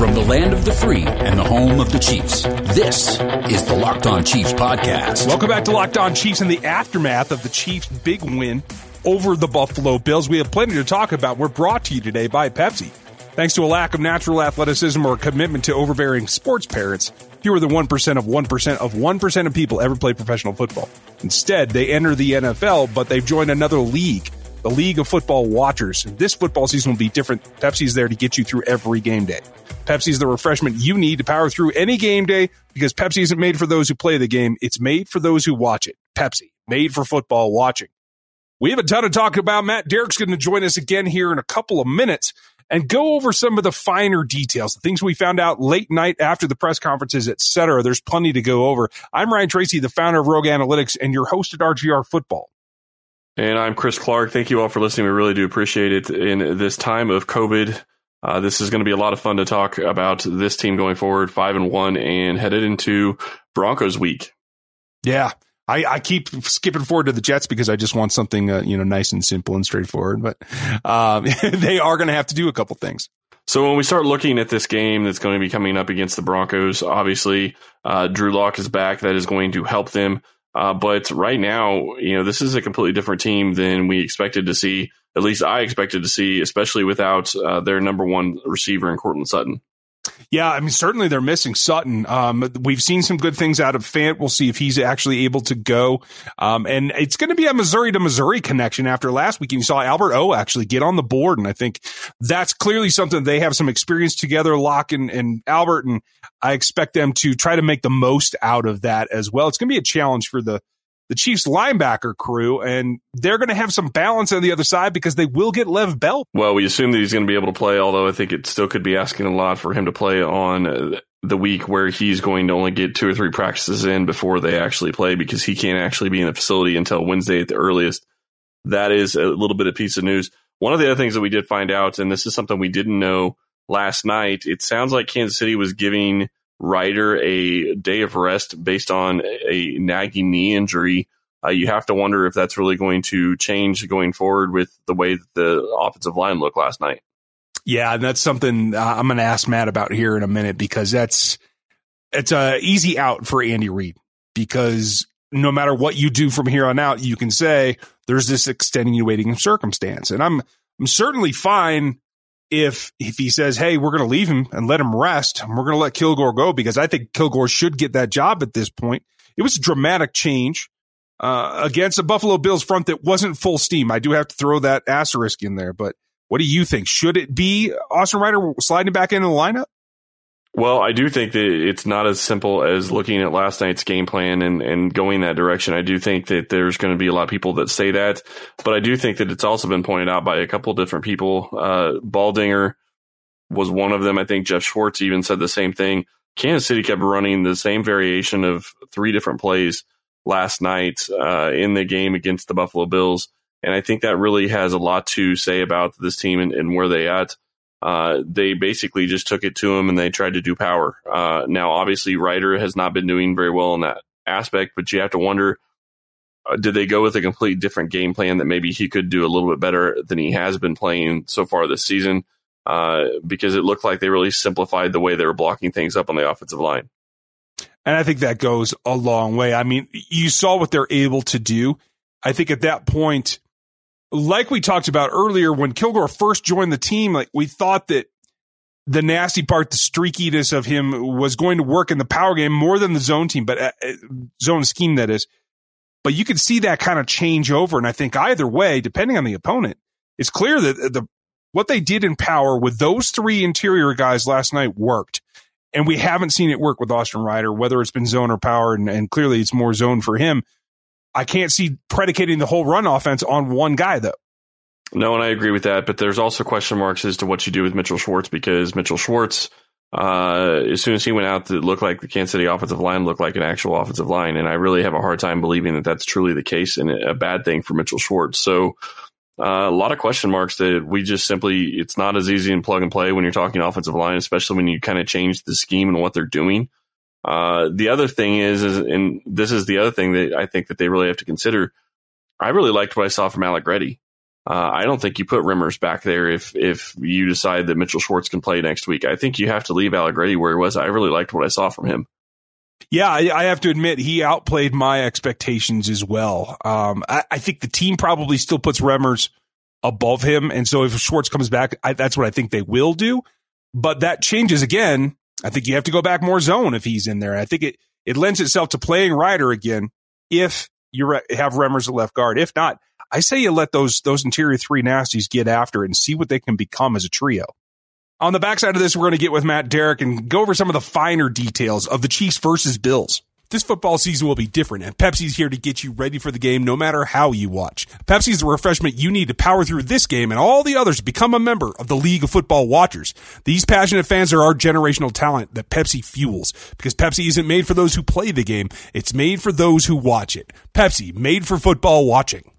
From the land of the free and the home of the Chiefs, this is the Locked On Chiefs podcast. Welcome back to Locked On Chiefs in the aftermath of the Chiefs' big win over the Buffalo Bills. We have plenty to talk about. We're brought to you today by Pepsi. Thanks to a lack of natural athleticism or a commitment to overbearing sports parents, fewer than 1% of 1% of people ever play professional football. Instead, they enter the NFL, but they've joined another league, the League of Football Watchers. This football season will be different. Pepsi's there to get you through every game day. Pepsi is the refreshment you need to power through any game day, because Pepsi isn't made for those who play the game. It's made for those who watch it. Pepsi, made for football watching. We have a ton to talk about. Matt Derrick's going to join us again here in a couple of minutes and go over some of the finer details, the things we found out late night after the press conferences, etc. There's plenty to go over. I'm Ryan Tracy, the founder of Rogue Analytics, and your host at RGR Football. And I'm Chris Clark. Thank you all for listening. We really do appreciate it in this time of COVID. This is going to be a lot of fun to talk about this team going forward, 5-1, and headed into Broncos week. Yeah. I keep skipping forward to the Jets because I just want something, nice and simple and straightforward. But they are going to have to do a couple things. So when we start looking at this game that's going to be coming up against the Broncos, obviously Drew Lock is back. That is going to help them. But right now, this is a completely different team than we expected to see. At least I expected to see, especially without their number one receiver in Courtland Sutton. Yeah, I mean, certainly they're missing Sutton. We've seen some good things out of Fant. We'll see if he's actually able to go. And it's going to be a Missouri to Missouri connection after last week. And you saw Albert O actually get on the board. And I think that's clearly something they have some experience together, Locke and Albert. And I expect them to try to make the most out of that as well. It's going to be a challenge for the Chiefs linebacker crew, and they're going to have some balance on the other side because they will get Lev Bell. Well, we assume that he's going to be able to play, although I think it still could be asking a lot for him to play on the week where he's going to only get 2 or 3 practices in before they actually play, because he can't actually be in the facility until Wednesday at the earliest. That is a little bit of piece of news. One of the other things that we did find out, and this is something we didn't know last night, it sounds like Kansas City was giving Ryder a day of rest based on a nagging knee injury. You have to wonder if that's really going to change going forward with the way that the offensive line looked last night. Yeah, and that's something I'm going to ask Matt about here in a minute, because it's a easy out for Andy Reid, because no matter what you do from here on out, you can say there's this extenuating circumstance. And I'm certainly fine if he says, hey, we're going to leave him and let him rest, and we're going to let Kilgore go, because I think Kilgore should get that job at this point. It was a dramatic change against a Buffalo Bills front that wasn't full steam. I do have to throw that asterisk in there, but what do you think? Should it be Austin Ryder sliding back into the lineup? Well, I do think that it's not as simple as looking at last night's game plan and going that direction. I do think that there's going to be a lot of people that say that, but I do think that it's also been pointed out by a couple different people. Baldinger was one of them. I think Jeff Schwartz even said the same thing. Kansas City kept running the same variation of 3 different plays last night in the game against the Buffalo Bills, and I think that really has a lot to say about this team and where they at. They basically just took it to him and they tried to do power. Now, obviously, Ryder has not been doing very well in that aspect, but you have to wonder, did they go with a complete different game plan that maybe he could do a little bit better than he has been playing so far this season? Because it looked like they really simplified the way they were blocking things up on the offensive line. And I think that goes a long way. I mean, you saw what they're able to do. I think at that point, like we talked about earlier, when Kilgore first joined the team, like we thought that the nasty part, the streakiness of him was going to work in the power game more than the zone team, but zone scheme, that is. But you can see that kind of change over. And I think either way, depending on the opponent, it's clear that what they did in power with those 3 interior guys last night worked. And we haven't seen it work with Austin Ryder, whether it's been zone or power, and clearly it's more zone for him. I can't see predicating the whole run offense on one guy, though. No, and I agree with that, but there's also question marks as to what you do with Mitchell Schwartz, because Mitchell Schwartz, as soon as he went out, it looked like the Kansas City offensive line looked like an actual offensive line, and I really have a hard time believing that that's truly the case and a bad thing for Mitchell Schwartz. So a lot of question marks that we just simply, it's not as easy in plug and play when you're talking offensive line, especially when you kind of change the scheme and what they're doing. The other thing is, and this is the other thing that I think that they really have to consider, I really liked what I saw from Alec Reddy. I don't think you put Remmers back there if you decide that Mitchell Schwartz can play next week. I think you have to leave Allegretti where he was. I really liked what I saw from him. Yeah, I have to admit, he outplayed my expectations as well. I think the team probably still puts Remmers above him. And so if Schwartz comes back, that's what I think they will do. But that changes again. I think you have to go back more zone if he's in there. I think it lends itself to playing Ryder again if you have Remmers at left guard. If not, I say you let those interior three nasties get after it and see what they can become as a trio. On the backside of this, we're going to get with Matt Derrick and go over some of the finer details of the Chiefs versus Bills. This football season will be different, and Pepsi's here to get you ready for the game no matter how you watch. Pepsi's the refreshment you need to power through this game and all the others to become a member of the League of Football Watchers. These passionate fans are our generational talent that Pepsi fuels, because Pepsi isn't made for those who play the game, it's made for those who watch it. Pepsi, made for football watching.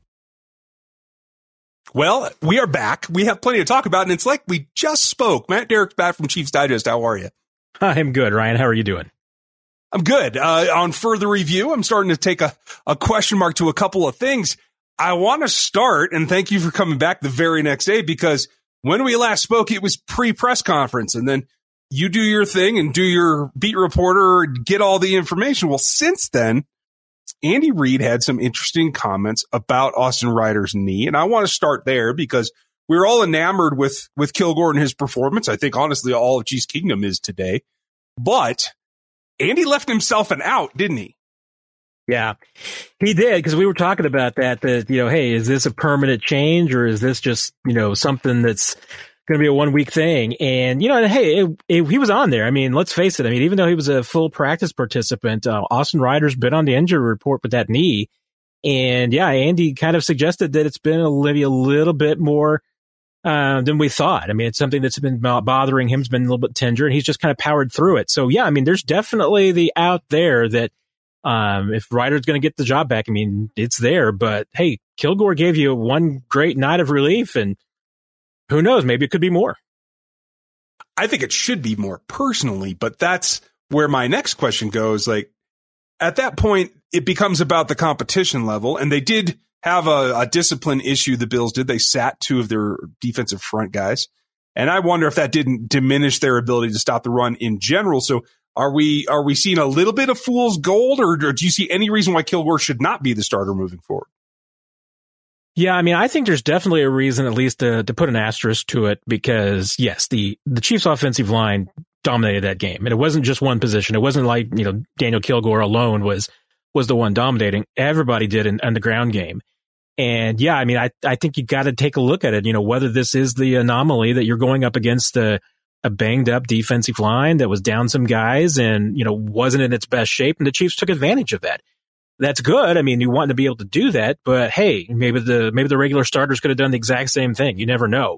Well, we are back. We have plenty to talk about, and it's like we just spoke. Matt Derrick's back from Chiefs Digest. How are you? I'm good, Ryan. How are you doing? I'm good. On further review, I'm starting to take a question mark to a couple of things. I want to start, and thank you for coming back the very next day, because when we last spoke, it was pre-press conference, and then you do your thing and do your beat reporter, get all the information. Well, since then, Andy Reid had some interesting comments about Austin Ryder's knee, and I want to start there because we're all enamored with Kilgore and his performance. I think, honestly, all of Chiefs Kingdom is today. But Andy left himself an out, didn't he? Yeah, he did, because we were talking about that, hey, is this a permanent change, or is this just, something that's going to be a 1 week thing? And, hey, he was on there. I mean, let's face it. I mean, even though he was a full practice participant, Austin Ryder's been on the injury report with that knee. And yeah, Andy kind of suggested that it's been maybe a little bit more than we thought. I mean, it's something that's been bothering him. It's been a little bit tender, and he's just kind of powered through it. So yeah, I mean, there's definitely the out there that if Ryder's going to get the job back, I mean, it's there. But hey, Kilgore gave you one great night of relief, and who knows, maybe it could be more. I think it should be more personally, but that's where my next question goes. Like, at that point, it becomes about the competition level, and they did have a discipline issue. The Bills did. They sat two of their defensive front guys, and I wonder if that didn't diminish their ability to stop the run in general. So are we seeing a little bit of fool's gold, or do you see any reason why Kilgore should not be the starter moving forward? Yeah, I mean, I think there's definitely a reason, at least to put an asterisk to it, because yes, the Chiefs offensive line dominated that game, and it wasn't just one position. It wasn't like, Daniel Kilgore alone was the one dominating. Everybody did in the ground game. And yeah, I mean, I think you got to take a look at it, whether this is the anomaly that you're going up against a banged up defensive line that was down some guys and, wasn't in its best shape. And the Chiefs took advantage of that. That's good. I mean, you want to be able to do that, but hey, maybe the regular starters could have done the exact same thing. You never know.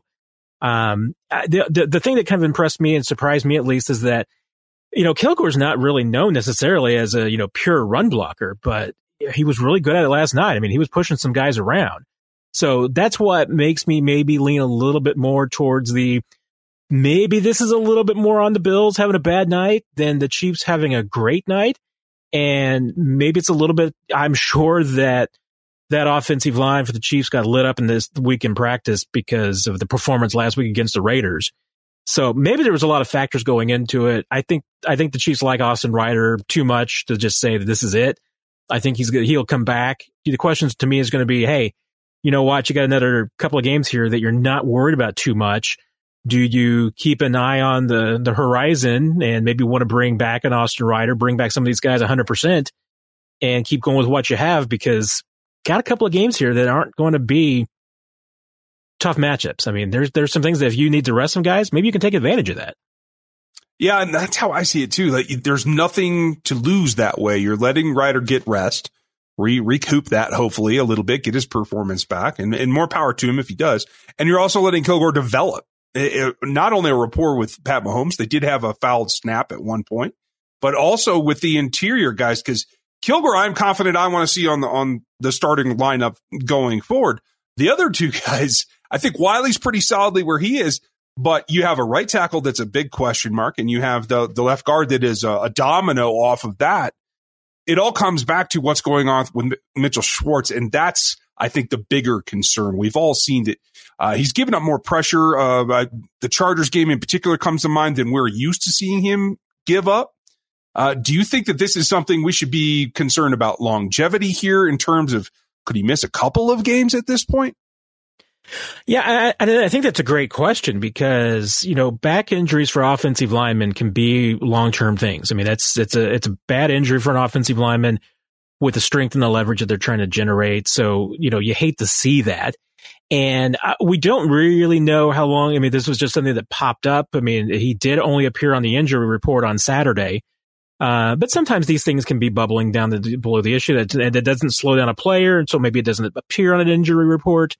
The thing that kind of impressed me and surprised me, at least, is that, Kilgore's not really known necessarily as a, pure run blocker, but he was really good at it last night. I mean, he was pushing some guys around. So that's what makes me maybe lean a little bit more towards maybe this is a little bit more on the Bills having a bad night than the Chiefs having a great night. And maybe it's a little bit, I'm sure that offensive line for the Chiefs got lit up in this week in practice because of the performance last week against the Raiders. So maybe there was a lot of factors going into it. I think the Chiefs like Austin Ryder too much to just say that this is it. I think he'll come back. The questions to me is going to be, hey, you know what? You got another couple of games here that you're not worried about too much. Do you keep an eye on the horizon and maybe want to bring back an Austin Ryder, bring back some of these guys 100% and keep going with what you have? Because got a couple of games here that aren't going to be tough matchups. I mean, there's some things that if you need to rest some guys, maybe you can take advantage of that. Yeah, and that's how I see it too. Like, there's nothing to lose that way. You're letting Ryder get rest, recoup that hopefully a little bit, get his performance back, and more power to him if he does. And you're also letting Kilgore develop. Not only a rapport with Pat Mahomes, they did have a fouled snap at one point, but also with the interior guys, because Kilgore, I'm confident I want to see on the starting lineup going forward. The other two guys, I think Wiley's pretty solidly where he is, but you have a right tackle that's a big question mark, and you have the left guard that is a domino off of that. It all comes back to what's going on with Mitchell Schwartz, and that's I think, the bigger concern. We've all seen that he's given up more pressure. The Chargers game in particular comes to mind than we're used to seeing him give up. Do you think that this is something we should be concerned about longevity here in terms of could he miss a couple of games at this point? Yeah, I think that's a great question because, back injuries for offensive linemen can be long-term things. I mean, it's a bad injury for an offensive lineman with the strength and the leverage that they're trying to generate. So, you hate to see that. And we don't really know how long. I mean, this was just something that popped up. I mean, he did only appear on the injury report on Saturday. But sometimes these things can be bubbling down below the issue that doesn't slow down a player. And so maybe it doesn't appear on an injury report.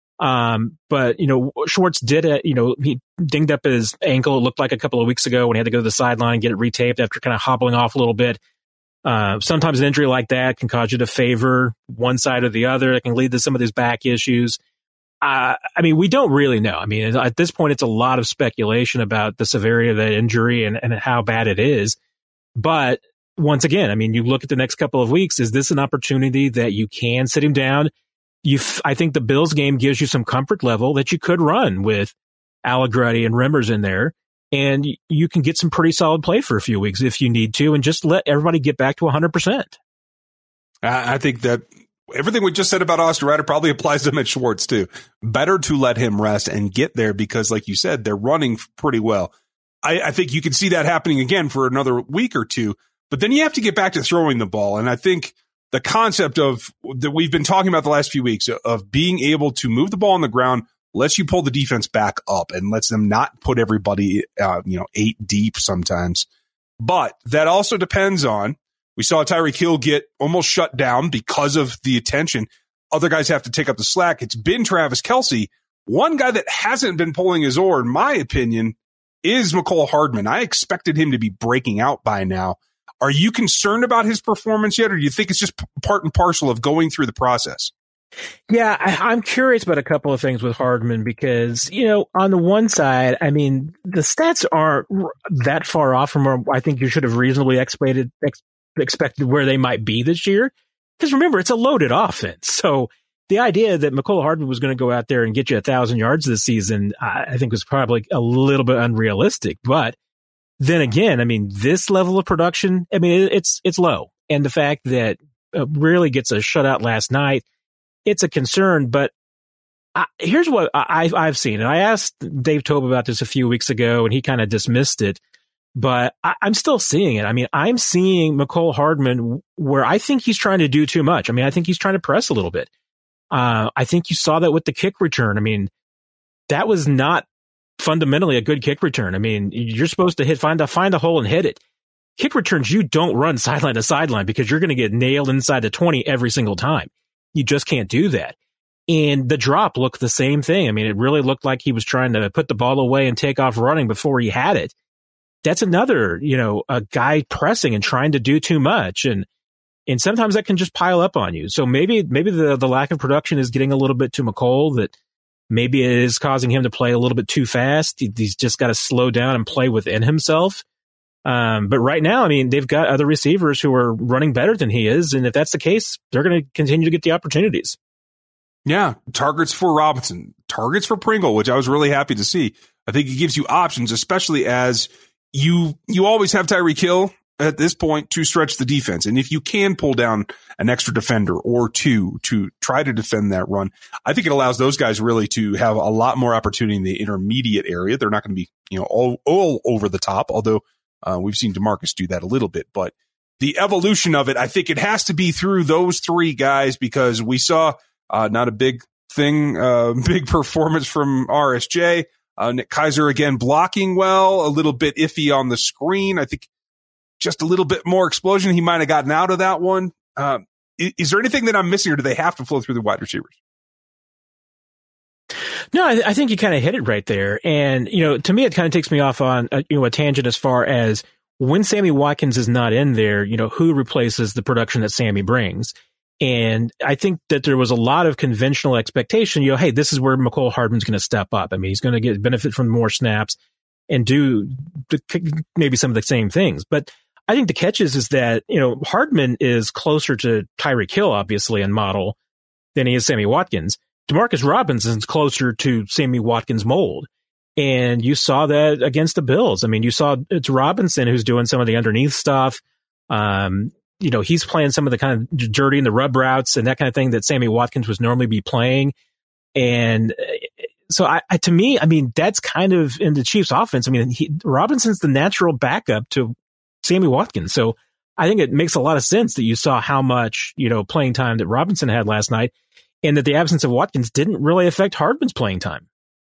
But Schwartz did it, he dinged up his ankle. It looked like a couple of weeks ago when he had to go to the sideline and get it retaped after kind of hobbling off a little bit. Sometimes an injury like that can cause you to favor one side or the other. It can lead to some of these back issues. I mean, we don't really know. I mean, at this point, it's a lot of speculation about the severity of that injury and how bad it is. But once again, I mean, you look at the next couple of weeks, is this an opportunity that you can sit him down? I think the Bills game gives you some comfort level that you could run with Allegretti and Remmers in there, and you can get some pretty solid play for a few weeks if you need to, and just let everybody get back to 100%. I think that everything we just said about Osterreiter probably applies to Mitch Schwartz too. Better to let him rest and get there because, like you said, they're running pretty well. I think you can see that happening again for another week or two, but then you have to get back to throwing the ball, and I think the concept of that we've been talking about the last few weeks of being able to move the ball on the ground lets you pull the defense back up and lets them not put everybody, 8 deep sometimes. But that also depends on, we saw Tyreek Hill get almost shut down because of the attention. Other guys have to take up the slack. It's been Travis Kelce. One guy that hasn't been pulling his oar, in my opinion, is Mecole Hardman. I expected him to be breaking out by now. Are you concerned about his performance yet, or do you think it's just part and parcel of going through the process? Yeah, I'm curious about a couple of things with Hardman because, on the one side, I mean, the stats aren't that far off from where I think you should have reasonably expected where they might be this year. Because remember, it's a loaded offense. So the idea that Mecole Hardman was going to go out there and get you 1,000 yards this season, I think was probably a little bit unrealistic. But then again, I mean, this level of production, I mean, it's low. And the fact that really gets a shutout last night, it's a concern. But here's what I've seen. And I asked Dave Tobe about this a few weeks ago, and he kind of dismissed it. But I'm still seeing it. I mean, I'm seeing Mecole Hardman where I think he's trying to do too much. I mean, I think he's trying to press a little bit. I think you saw that with the kick return. I mean, that was not fundamentally a good kick return. I mean, you're supposed to find a hole and hit it. Kick returns, you don't run sideline to sideline because you're going to get nailed inside the 20 every single time. You just can't do that. And the drop looked the same thing. I mean, it really looked like he was trying to put the ball away and take off running before he had it. That's another, a guy pressing and trying to do too much. And sometimes that can just pile up on you. So maybe the lack of production is getting a little bit to Mecole, that maybe it is causing him to play a little bit too fast. He's just got to slow down and play within himself. But right now, I mean, they've got other receivers who are running better than he is. And if that's the case, they're going to continue to get the opportunities. Yeah. Targets for Robinson, targets for Pringle, which I was really happy to see. I think it gives you options, especially as you always have Tyreek Hill at this point to stretch the defense. And if you can pull down an extra defender or two to try to defend that run, I think it allows those guys really to have a lot more opportunity in the intermediate area. They're not going to be, all over the top, although we've seen DeMarcus do that a little bit. But the evolution of it, I think it has to be through those three guys, because we saw not a big thing, big performance from RSJ. Nick Keiser, again, blocking well, a little bit iffy on the screen. I think just a little bit more explosion. He might have gotten out of that one. Is there anything that I'm missing, or do they have to flow through the wide receivers? No, I think you kind of hit it right there. And, to me, it kind of takes me off on, a tangent as far as when Sammy Watkins is not in there, who replaces the production that Sammy brings. And I think that there was a lot of conventional expectation, hey, this is where Mecole Hardman's going to step up. I mean, he's going to get benefit from more snaps and do maybe some of the same things. But I think the catch is that, Hardman is closer to Tyreek Hill, obviously, in model than he is Sammy Watkins. Demarcus Robinson's closer to Sammy Watkins mold. And you saw that against the Bills. I mean, you saw it's Robinson who's doing some of the underneath stuff. He's playing some of the kind of dirty and the rub routes and that kind of thing that Sammy Watkins would normally be playing. And so to me, that's kind of in the Chiefs offense. I mean, Robinson's the natural backup to Sammy Watkins. So I think it makes a lot of sense that you saw how much, playing time that Robinson had last night and that the absence of Watkins didn't really affect Hardman's playing time.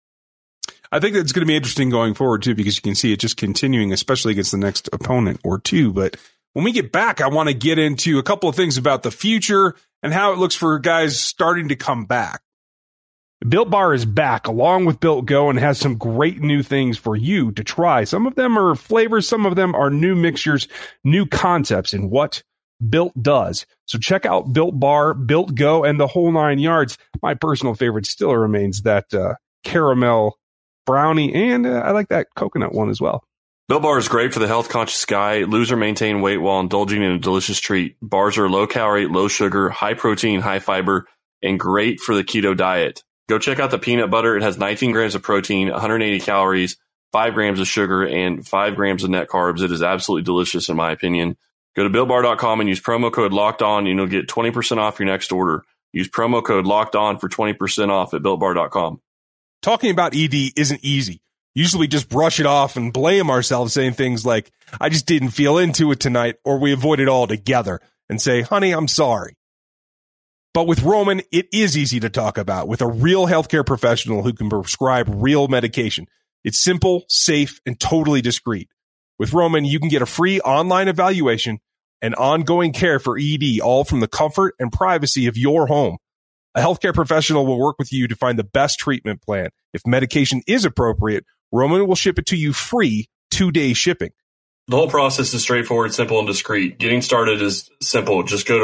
I think that's going to be interesting going forward, too, because you can see it just continuing, especially against the next opponent or two. But when we get back, I want to get into a couple of things about the future and how it looks for guys starting to come back. Built Bar is back along with Built Go and has some great new things for you to try. Some of them are flavors. Some of them are new mixtures, new concepts in what Built does. So check out Built Bar, Built Go, and the whole 9 yards. My personal favorite still remains that caramel brownie, and I like that coconut one as well. Built Bar is great for the health-conscious guy. Lose or maintain weight while indulging in a delicious treat. Bars are low-calorie, low-sugar, high-protein, high-fiber, and great for the keto diet. Go check out the peanut butter. It has 19 grams of protein, 180 calories, 5 grams of sugar, and 5 grams of net carbs. It is absolutely delicious, in my opinion. Go to BuiltBar.com and use promo code LOCKEDON, and you'll get 20% off your next order. Use promo code LOCKEDON for 20% off at BuiltBar.com. Talking about ED isn't easy. Usually we just brush it off and blame ourselves, saying things like, I just didn't feel into it tonight, or we avoid it altogether and say, honey, I'm sorry. But with Roman, it is easy to talk about with a real healthcare professional who can prescribe real medication. It's simple, safe, and totally discreet. With Roman, you can get a free online evaluation and ongoing care for ED, all from the comfort and privacy of your home. A healthcare professional will work with you to find the best treatment plan. If medication is appropriate, Roman will ship it to you free, 2-day shipping. The whole process is straightforward, simple, and discreet. Getting started is simple. Just go to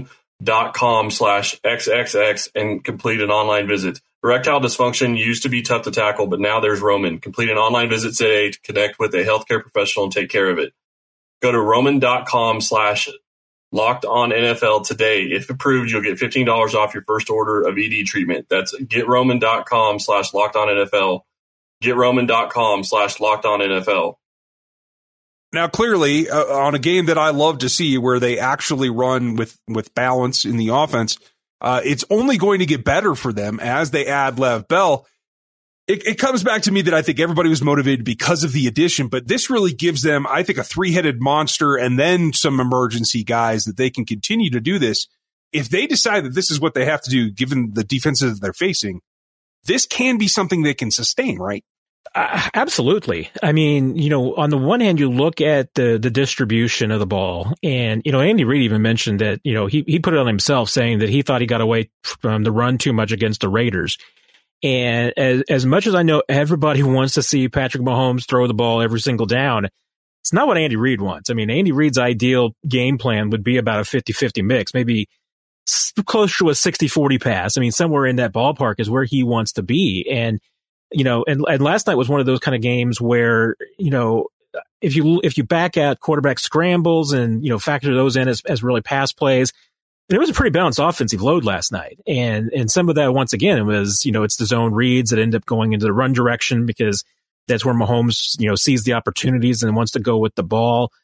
roman.com/XXX and complete an online visit. Erectile dysfunction used to be tough to tackle, but now there's Roman. Complete an online visit today to connect with a healthcare professional and take care of it. Go to roman.com/LockedOnNFL today. If approved, you'll get $15 off your first order of ED treatment. That's getroman.com/LockedOnNFL. Getroman.com/LockedOnNFL. Now, clearly, on a game that I love to see where they actually run with balance in the offense, it's only going to get better for them as they add Lev Bell. It comes back to me that I think everybody was motivated because of the addition, but this really gives them, I think, a 3-headed monster and then some emergency guys that they can continue to do this. If they decide that this is what they have to do, given the defenses they're facing, this can be something they can sustain, right? Absolutely. I mean, on the one hand, you look at the distribution of the ball, and, Andy Reid even mentioned that, he put it on himself saying that he thought he got away from the run too much against the Raiders. And as much as I know everybody wants to see Patrick Mahomes throw the ball every single down, it's not what Andy Reid wants. I mean, Andy Reid's ideal game plan would be about a 50-50 mix, maybe close to a 60-40 pass. I mean, somewhere in that ballpark is where he wants to be. And, and last night was one of those kind of games where, if you back out quarterback scrambles and, factor those in as really pass plays, and it was a pretty balanced offensive load last night. And some of that, once again, it was, it's the zone reads that end up going into the run direction because that's where Mahomes, sees the opportunities and wants to go with the ball.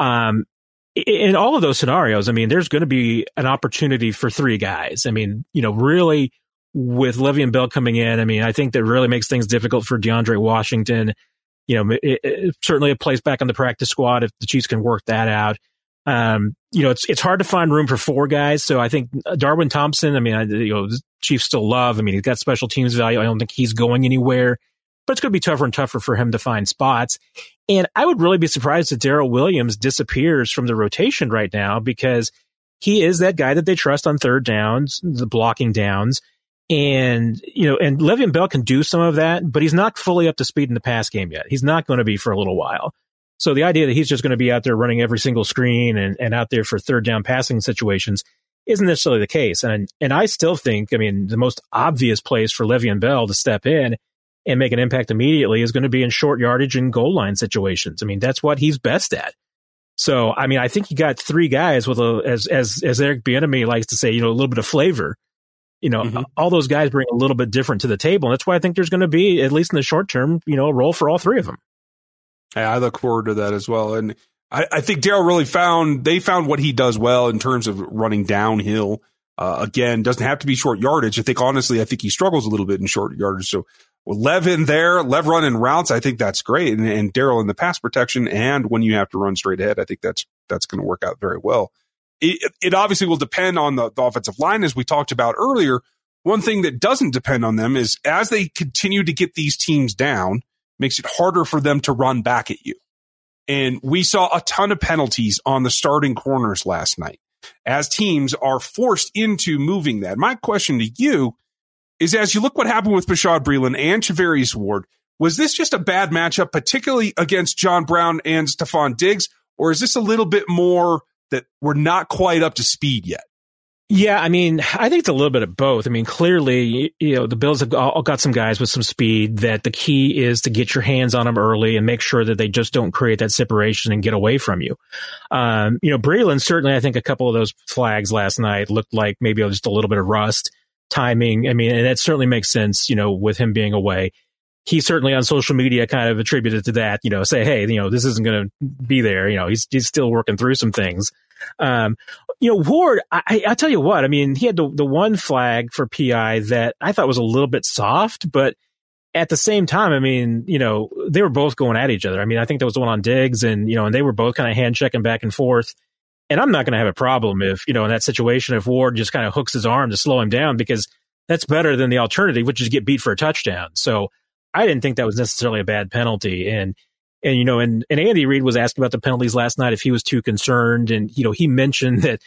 In all of those scenarios, I mean, there's going to be an opportunity for 3 guys. I mean, really with Le'Veon Bell coming in, I mean, I think that really makes things difficult for DeAndre Washington. It certainly a place back on the practice squad if the Chiefs can work that out. It's hard to find room for 4 guys. So I think Darwin Thompson, I mean, the Chiefs still love. I mean, he's got special teams value. I don't think he's going anywhere, but it's going to be tougher and tougher for him to find spots. And I would really be surprised if Darrell Williams disappears from the rotation right now because he is that guy that they trust on third downs, the blocking downs. And, and Le'Veon Bell can do some of that, but he's not fully up to speed in the pass game yet. He's not going to be for a little while. So the idea that he's just going to be out there running every single screen and out there for third down passing situations isn't necessarily the case. And I still think, I mean, the most obvious place for Le'Veon Bell to step in and make an impact immediately is going to be in short yardage and goal line situations. I mean, that's what he's best at. So, I mean, I think you got 3 guys with as Eric Bieniemy likes to say, a little bit of flavor all those guys bring a little bit different to the table. And that's why I think there's going to be, at least in the short term, a role for all three of them. Yeah, I look forward to that as well. And I think Darrell really found what he does well in terms of running downhill. Again, doesn't have to be short yardage. I think he struggles a little bit in short yardage. So with Lev in there, Lev running routes, I think that's great. And Darrell in the pass protection, and when you have to run straight ahead, I think that's going to work out very well. It obviously will depend on the offensive line, as we talked about earlier. One thing that doesn't depend on them is as they continue to get these teams down, makes it harder for them to run back at you. And we saw a ton of penalties on the starting corners last night as teams are forced into moving that. My question to you is, as you look what happened with Bashaud Breeland and Charvarius Ward, was this just a bad matchup, particularly against John Brown and Stephon Diggs, or is this a little bit more that we're not quite up to speed yet? Yeah, I mean, I think it's a little bit of both. I mean, clearly, the Bills have all got some guys with some speed that the key is to get your hands on them early and make sure that they just don't create that separation and get away from you. Breeland, certainly, I think a couple of those flags last night looked like maybe just a little bit of rust, timing. I mean, and that certainly makes sense, with him being away. He certainly on social media kind of attributed to that, say, hey, this isn't going to be there. He's still working through some things. Ward, I tell you what, I mean, he had the one flag for PI that I thought was a little bit soft, but at the same time, I mean, they were both going at each other. I mean, I think there was the one on Diggs and they were both kind of hand checking back and forth. And I'm not going to have a problem if, in that situation, if Ward just kind of hooks his arm to slow him down, because that's better than the alternative, which is get beat for a touchdown. So I didn't think that was necessarily a bad penalty. And Andy Reid was asked about the penalties last night, if he was too concerned. And, he mentioned that,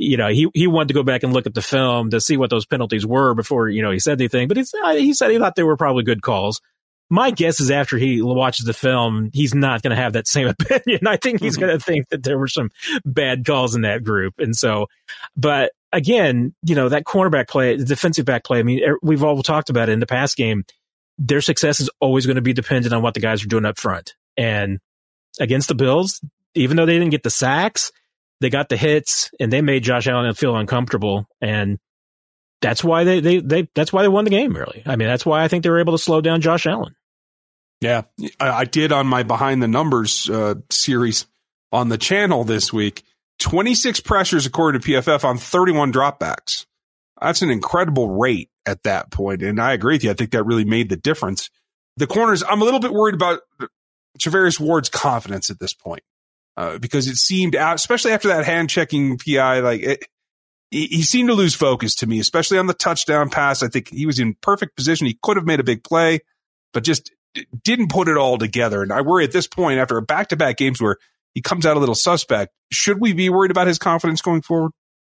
he wanted to go back and look at the film to see what those penalties were before, he said anything. But he said he thought they were probably good calls. My guess is after he watches the film, he's not going to have that same opinion. I think he's going to think that there were some bad calls in that group. And so, but again, that cornerback play, the defensive back play, I mean, we've all talked about it in the past game. Their success is always going to be dependent on what the guys are doing up front. And against the Bills, even though they didn't get the sacks, they got the hits and they made Josh Allen feel uncomfortable. And that's why that's why they won the game, really. I mean, that's why I think they were able to slow down Josh Allen. Yeah, I did on my Behind the Numbers series on the channel this week. 26 pressures according to PFF on 31 dropbacks. That's an incredible rate at that point. And I agree with you. I think that really made the difference. The corners, I'm a little bit worried about Charvarius Ward's confidence at this point because it seemed, especially after that hand-checking PI, he seemed to lose focus to me, especially on the touchdown pass. I think he was in perfect position. He could have made a big play, but just didn't put it all together. And I worry at this point, after a back-to-back games where he comes out a little suspect, should we be worried about his confidence going forward?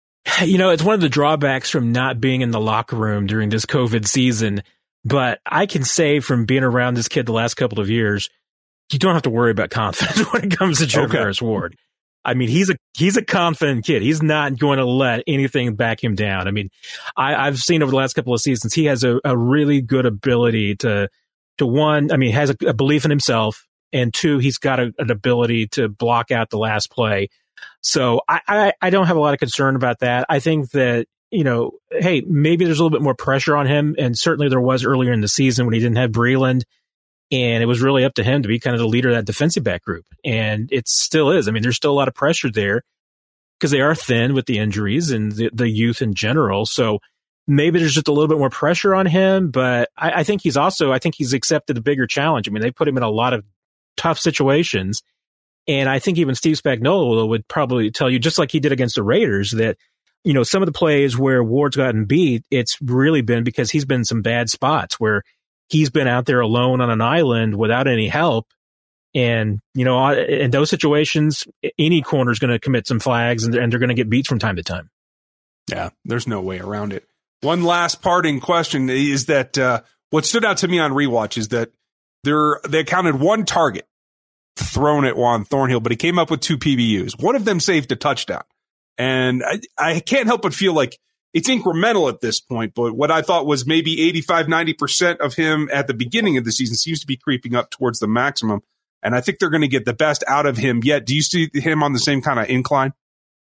It's one of the drawbacks from not being in the locker room during this COVID season. But I can say from being around this kid the last couple of years, you don't have to worry about confidence when it comes to Charvarius Ward. I mean, he's a confident kid. He's not going to let anything back him down. I mean, I've seen over the last couple of seasons, he has a really good ability to one, I mean, has a belief in himself, and two, he's got an ability to block out the last play. So I don't have a lot of concern about that. I think that, hey, maybe there's a little bit more pressure on him. And certainly there was earlier in the season when he didn't have Breeland. And it was really up to him to be kind of the leader of that defensive back group. And it still is. I mean, there's still a lot of pressure there because they are thin with the injuries and the youth in general. So maybe there's just a little bit more pressure on him. But I think he's accepted a bigger challenge. I mean, they put him in a lot of tough situations. And I think even Steve Spagnuolo would probably tell you, just like he did against the Raiders, that, some of the plays where Ward's gotten beat, it's really been because he's been in some bad spots where he's been out there alone on an island without any help. And, in those situations, any corner is going to commit some flags and they're going to get beat from time to time. Yeah, there's no way around it. One last parting question is that what stood out to me on rewatch is that they counted one target thrown at Juan Thornhill, but he came up with 2 PBUs. One of them saved a touchdown. And I can't help but feel like it's incremental at this point, but what I thought was maybe 85-90% of him at the beginning of the season seems to be creeping up towards the maximum. And I think they're going to get the best out of him yet. Do you see him on the same kind of incline?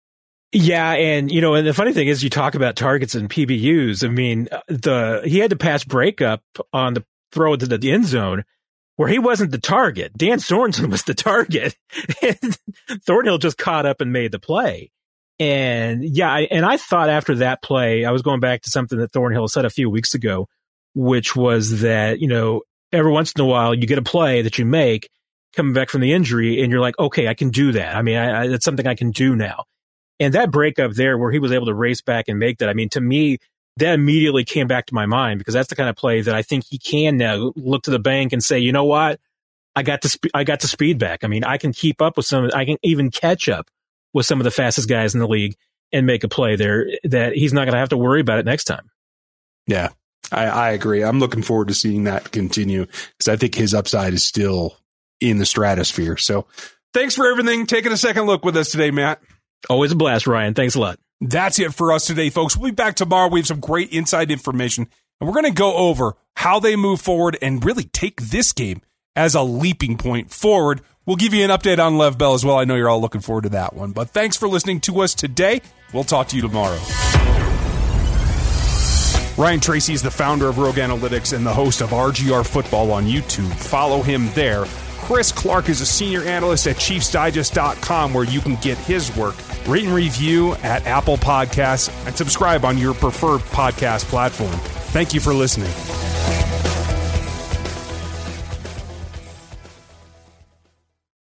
Yeah, and and the funny thing is, you talk about targets and PBUs. I mean, he had to pass breakup on the throw into the end zone where he wasn't the target. Dan Sorensen was the target, and Thornhill just caught up and made the play. And yeah, I thought after that play, I was going back to something that Thornhill said a few weeks ago, which was that every once in a while you get a play that you make coming back from the injury, and you're like, okay, I can do that. I mean, it's something I can do now. And that breakup there where he was able to race back and make that, I mean, to me, that immediately came back to my mind, because that's the kind of play that I think he can now look to the bank and say, you know what? I got the speed back. I mean, I can keep up with I can even catch up with some of the fastest guys in the league and make a play there that he's not going to have to worry about it next time. Yeah, I agree. I'm looking forward to seeing that continue, because I think his upside is still in the stratosphere. So thanks for everything. Taking a second look with us today, Matt. Always a blast, Ryan. Thanks a lot. That's it for us today, folks. We'll be back tomorrow. We have some great inside information, and we're going to go over how they move forward and really take this game as a leaping point forward. We'll give you an update on Lev Bell as well. I know you're all looking forward to that one. But thanks for listening to us today. We'll talk to you tomorrow. Ryan Tracy is the founder of Rogue Analytics and the host of RGR Football on YouTube. Follow him there. Chris Clark is a senior analyst at ChiefsDigest.com, where you can get his work. Rate and review at Apple Podcasts and subscribe on your preferred podcast platform. Thank you for listening.